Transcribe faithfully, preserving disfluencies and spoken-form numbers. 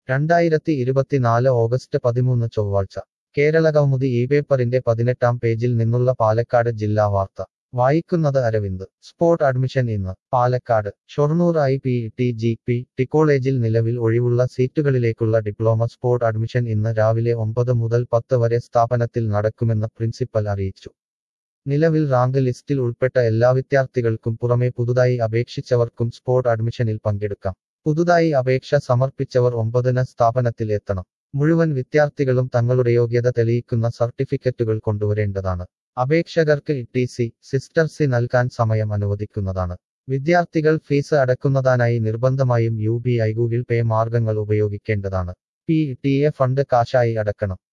രണ്ടായിരത്തി ഇരുപത്തിനാല് ഓഗസ്റ്റ് പതിമൂന്ന് ചൊവ്വാഴ്ച കേരളകൗമുദി ഈ പേപ്പറിന്റെ പതിനെട്ടാം പേജിൽ നിന്നുള്ള പാലക്കാട് ജില്ലാ വാർത്ത വായിക്കുന്നത് അരവിന്ദ് സ്പോട്ട് അഡ്മിഷൻ ഇന്ന് Palakkad Shoranur I P T G P T കോളേജിൽ നിലവിൽ ഒഴിവുള്ള സീറ്റുകളിലേക്കുള്ള ഡിപ്ലോമ സ്പോട്ട് അഡ്മിഷൻ ഇന്ന് രാവിലെ ഒമ്പത് മുതൽ പത്ത് വരെ സ്ഥാപനത്തിൽ നടക്കുമെന്ന് പ്രിൻസിപ്പൽ അറിയിച്ചു നിലവിൽ റാങ്ക് ലിസ്റ്റിൽ ഉൾപ്പെട്ട എല്ലാ വിദ്യാർത്ഥികൾക്കും പുറമെ പുതുതായി അപേക്ഷിച്ചവർക്കും സ്പോട്ട് അഡ്മിഷനിൽ പങ്കെടുക്കാം പുതുതായി അപേക്ഷ സമർപ്പിച്ചവർ ഒമ്പതിന് സ്ഥാപനത്തിൽ എത്തണം മുഴുവൻ വിദ്യാർത്ഥികളും തങ്ങളുടെ യോഗ്യത തെളിയിക്കുന്ന സർട്ടിഫിക്കറ്റുകൾ കൊണ്ടുവരേണ്ടതാണ് അപേക്ഷകർക്ക് ടി സി സിസ്റ്റർ സി നൽകാൻ സമയം അനുവദിക്കുന്നതാണ് വിദ്യാർത്ഥികൾ ഫീസ് അടക്കുന്നതിനായി നിർബന്ധമായും U P I Google pay മാർഗങ്ങൾ ഉപയോഗിക്കേണ്ടതാണ് പി ടി എ ഫണ്ട് കാശായി അടക്കണം